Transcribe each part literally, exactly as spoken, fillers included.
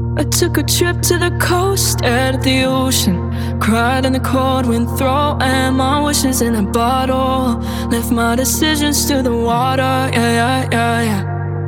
I took a trip to the coast, stared at the ocean, cried in the cold wind, throwing my wishes in a bottle. Left my decisions to the water, yeah, yeah, yeah, yeah.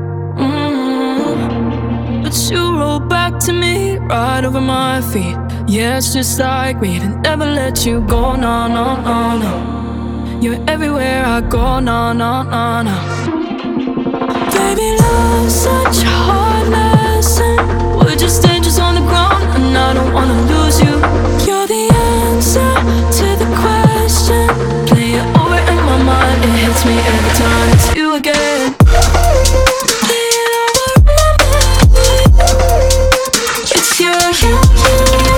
Mm. But you rolled back to me, right over my feet. Yeah, it's just like me, to never let you go, no, no, no, no. You're everywhere I go, no, no, no, no. Baby, love's such a hard lesson. We're just angels on the ground, and I don't wanna lose you. You're the answer to the question. Play it over in my mind, it hits me every time it's you again. Play it over in my mind, it's you, you, you.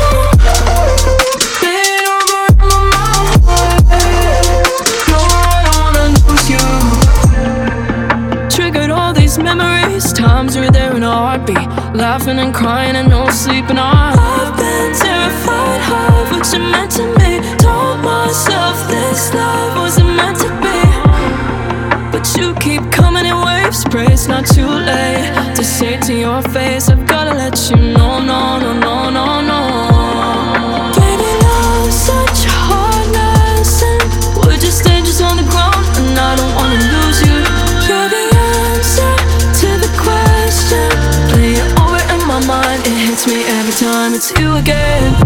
Play it over in my mind, no, I don't wanna lose you. Triggered all these memories, times we were there in a heartbeat, laughing and crying and no sleeping on. I've been terrified of what you meant to me. Told myself this love wasn't meant to be, but you keep coming in waves. Pray it's not too late to say to your face, I've gotta let you know, no, no, no, no, no. Baby, love's such a hard lesson. We're just angels on the ground, and I don't wanna lose you. You're the answer to the question. Play it over in my mind, it hits me every time it's you again.